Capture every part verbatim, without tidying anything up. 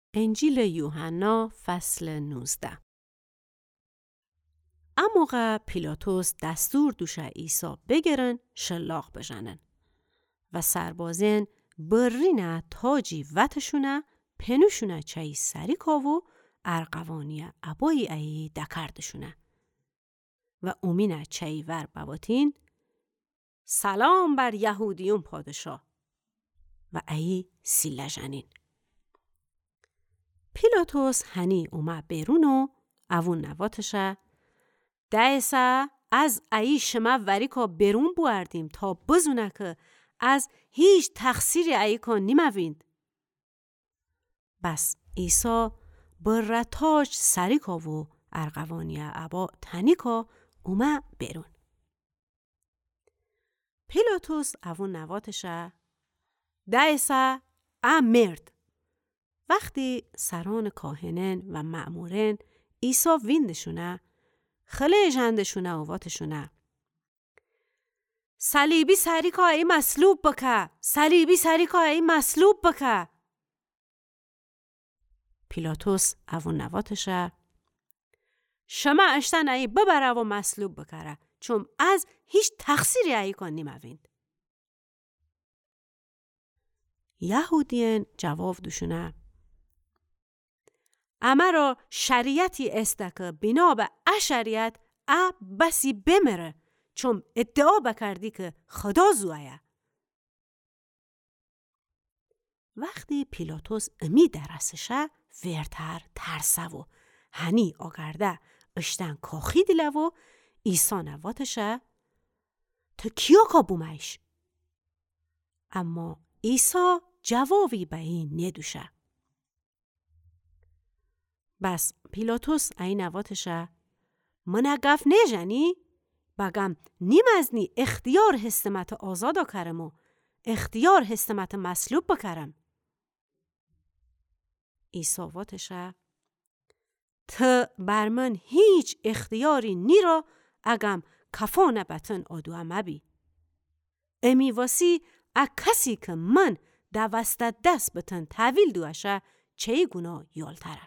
انجیل یوحنا فصل نوزده. اموقع پیلاتوس دستور دوشه عیسی بگیرن شلاق بزنن و سربازین برینه تاجی وتشونه پنوشونه چایی سری کاو ارقوانی عبایی ای دکردشونه و امینه چایی ور بواتین سلام بر یهودیون پادشاه و ای سیله جنین. پیلاتوس هنی اومه بیرون و اوون نواتشه دایسه از ای شما وریکا بیرون بوردیم تا بزونه که از هیچ تقصیری ای کن نیمویند. بس عیسی بر تاج سریکا و ارقوانی عبا تنیکا اومه بیرون. پیلاتوس اوون نواتشه دایسه ام مرد. وقتی سران کاهنین و مأمورین عیسی ویندشونه خله جندشونه و واتشونه صلیبی سریکا ای مصلوب بکه، صلیبی سریکا ای مصلوب بکه. پیلاتوس اوون نواتشه شما اشتن ای ببره و مصلوب بکره چون از هیچ تقصیری ای کن نیمویند. یهودیان جواب دوشونه اما را شریعتی است که بنا به اشریعت ا بسی بمره چون ادعا بکردی که خدا زویه. وقتی پیلاتوس امی درسشه ورتر ترسه و هنی آگرده اشتن کاخی دیله و عیسی نواتشه تا کیا کابومش؟ اما عیسی جوابی به این ندوشه. بس پیلاتوس این نواتشه من گف نجنی بگم نیم از نی اختیار هستمت آزادا کرم و اختیار هستمت مصلوب بکرم. عیسی واتشه تا بر من هیچ اختیاری نی را اگم کفانه بطن آدو امبی. امی واسی ا کسی که من دوسته دست بطن تحویل دوشه چه گناه یالتره.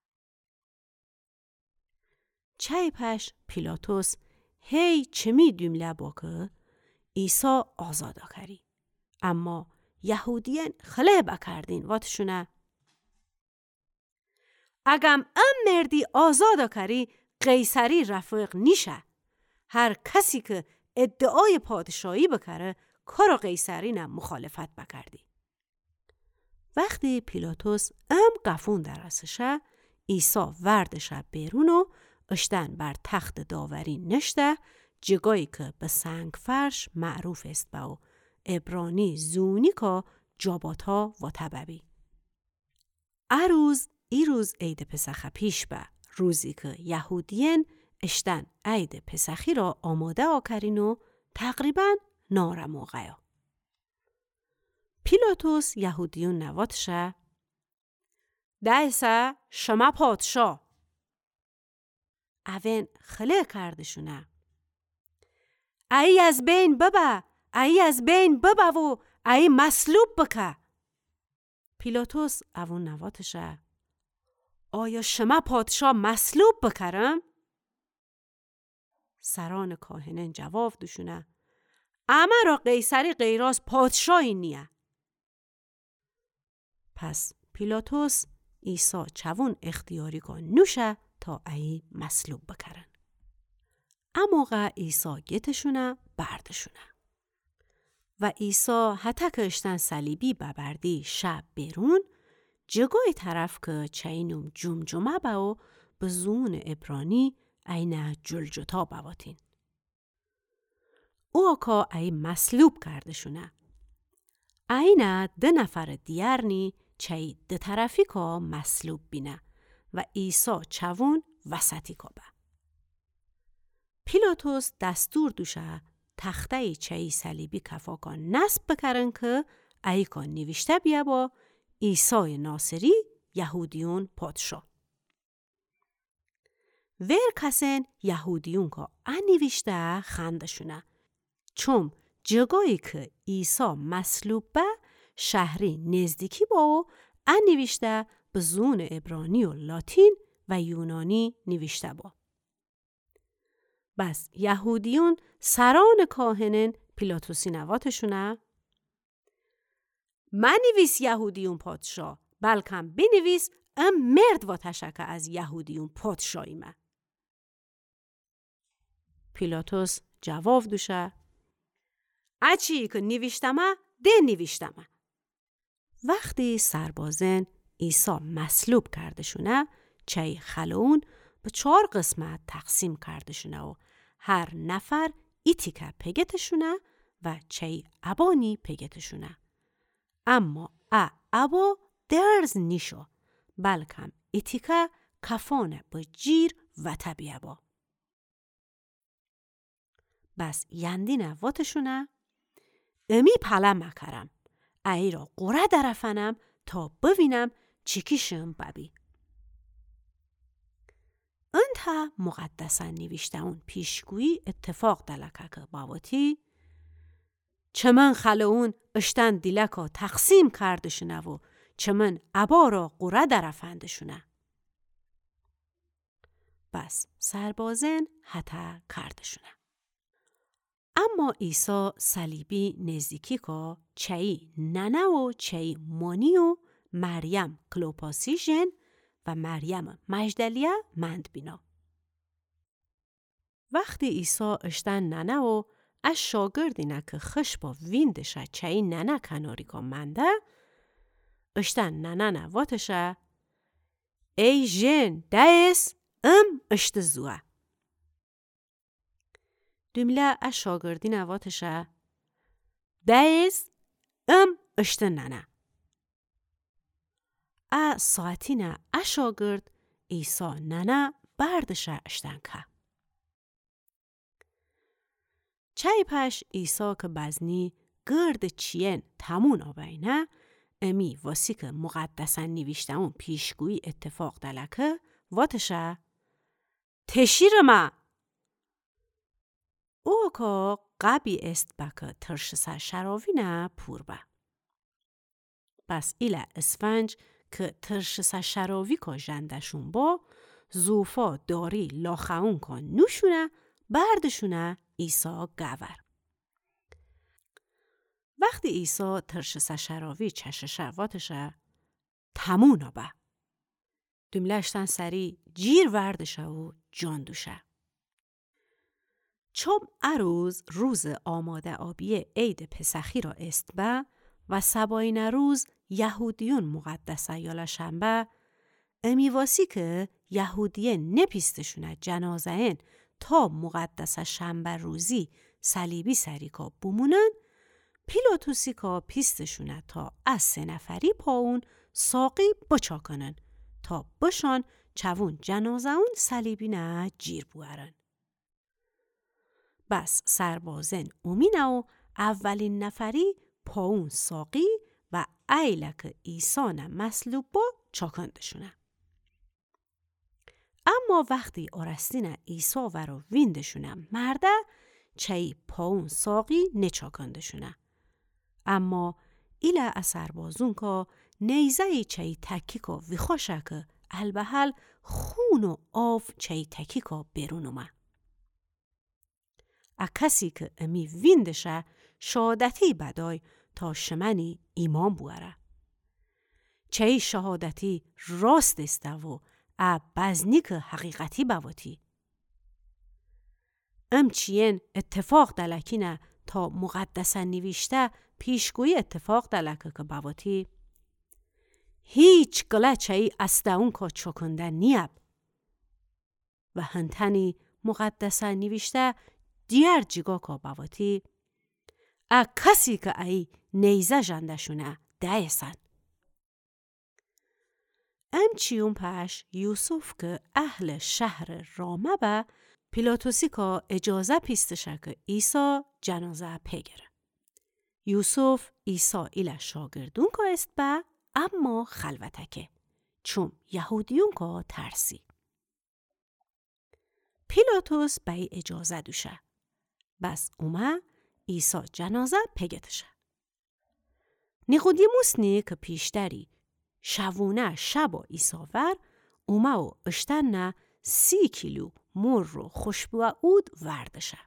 چای پش پیلاتوس هی چمی دومله با که عیسی آزادا کری. اما یهودیان خله بکردین واتشونه اگم ام مردی آزادا کری قیصری رفیق نیشه. هر کسی که ادعای پادشاهی بکره کارا قیصری نه مخالفت بکردی. وقتی پیلاتوس ام قفون درسشه عیسی وردشه بیرون و اشتن بر تخت داوری نشته جگایی که به سنگ فرش معروف است با و عبرانی زونیکا جاباتا و تببی. اروز ای روز عید پسخ پیش به روزی که یهودیان اشتن عید پسخی را آماده آکرین و تقریبا نار موقعی. پیلاتوس یهودیون نواتشه دایسه شما پادشاه. اوین خله کردشونه ای از بین ببه، ای از بین ببه و ای مصلوب بکه. پیلاتوس اوون نواتشه آیا شما پادشاه مصلوب بکرم؟ سران کاهنین جواب دوشونه اما را قیصری غیراز پادشاهی نیه. پس پیلاتوس عیسی چوون اختیاری کن نوشه تا ای مصلوب بکرن. اموقع عیسی گتشونه بردشونه و عیسی حتی که اشتن صلیبی ببردی شب بیرون جگای طرف که چینم جمجمه با و به زون عبرانی اینه جلجتا بواتین. او که ای مصلوب کردشونه اینه ده نفر دیرنی چی ده طرفی که مصلوب بینه و عیسی چوون وسطی که به. پیلاتوس دستور دوشه تخته چی صلیبی کفا که نصب بکرن که ای که نوشته بیا با عیسی ناصری یهودیون پادشاه. ور کسین یهودیون که انوشته خندشونه چون جگایی که عیسی مصلوب به شهری نزدیکی با و ان نوشته به زون عبرانی و لاتین و یونانی نوشته با. بس یهودیون سران کاهنن پیلاتوسی نواتشونه من نویس یهودیون پادشاه بلکم بنویس ام مرد و تشکه از یهودیون پادشاهی من. پیلاتوس جواب دوشه اچی که نوشتمه ده نوشتمه. وقتی سربازن عیسی مصلوب کردشونه چه خلون به چهار قسمت تقسیم کردشونه و هر نفر ایتیکه پگتشونه و چه ابانی پگتشونه. اما ا ابا درز نیشو بلکم ایتیکه کفانه با جیر و طبیعه با. بس یندین واتشونه امی پله مکرم ای را قره درفنم تا ببینم چیکیشم ببی. انتا مقدسن نوشته اون پیشگویی اتفاق دلکه که باوتی چمن خلعون اشتن دیلکا تقسیم کردشونه و چمن عبا را قره درفندشونه. بس سربازن حتی کردشونه. اما عیسی صلیبی نزدیکی که چهی ننه و چهی مانی و مریم کلوپاسی جن و مریم مجدلیه مند بینا. وقتی عیسی اشتن ننه و از شاگردینه که خش با ویندشه چهی ننه کناری که منده اشتن ننه نواتشه ای جن دایس ام اشت زوه. دومله از شاگردی نواتشه دایس ام اشت ننه. ا ساعتینه از شاگرد عیسی ننه بردشه اشتن که. چای پش عیسی که بزنی گرد چین تمون آبینه امی واسی که مقدسن نوشته اون پیشگویی اتفاق دلکه واتشه تشیر ما. او که قبی است بکه ترش سر شراوی نه پور به. بس ایله اسفنج که ترش سر شراوی که جندشون با زوفا داری لاخون که نوشونه بردشونه عیسی گور. وقتی عیسی ترش سر شراوی چششه واتشه تمونا به. دوملشتن سری جیر وردشه و جان دوشه. چون اروز روز آماده آبی عید پسخی را است به و سباین روز یهودیون مقدسه یالا شنبه امیواسی که یهودیه نپیستشونه جنازه این تا مقدسه شنبه روزی صلیبی سری که بمونن پیلاتوسی که پیستشونه تا از سه نفری پاون ساقی بچا کنن تا بشان چوون جنازه اون صلیبی نه جیر بوارن. بس سربازن اومینه و اولین نفری پاون ساقی و ایلک ایسان مصلوب با چاکندشونه. اما وقتی آرستین ایسا و رو ویندشونه مرده چهی پاون ساقی نچاکندشونه. اما ایله از سربازون که نیزه چهی تکی که ویخوشه که البحل خون و آف چهی تکی که برون اومه. ا کسی که امی ویندشه شهادتی بدای تا شمنی ایمان بواره. چهی شهادتی راست استه و ا بزنی که حقیقتی بواتی. ام چین اتفاق دلکینه تا مقدسه نوشته پیشگویی اتفاق دلکه که بواتی هیچ گله چهی استه اون که چکنده نیب و هنتنی مقدسه نوشته دیار جیگا که بواتی ا کسی که ای نیزه جندشونه دایسن. ام چیون پش یوسف که اهل شهر رامه به پیلاتوسی که اجازه پیستشه که عیسی جنازه پگره. یوسف عیسی ایله شاگردون که است به اما خلوتکه چون یهودیون که ترسی. پیلاتوس به اجازه دوشه. بس اومه عیسی جنازه پگتشه. نیقودیموس نی که پیشتری شوونه شبا ایساور اومه و اشتنه سی کیلو مر رو خوشبو اود وردشه.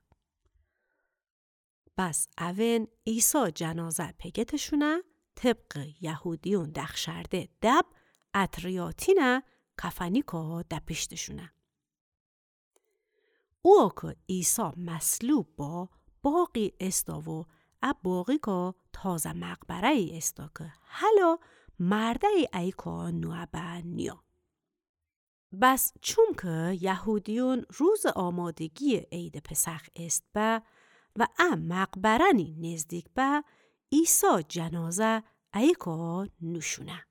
بس اوین ایسا جنازه پگتشونه طبق یهودیون دخشرده دب اتریاتینه کفنی که دپشتشونه. او که ایسا مسلوب با باقی استا و اب باقی که تازه مقبره ای استا که حالا مرده ای ای که نوعبه نیا. بس چون که یهودیون روز آمادگی عید پسخ است به و ام مقبرنی نزدیک به ایسا جنازه ای که نشونه.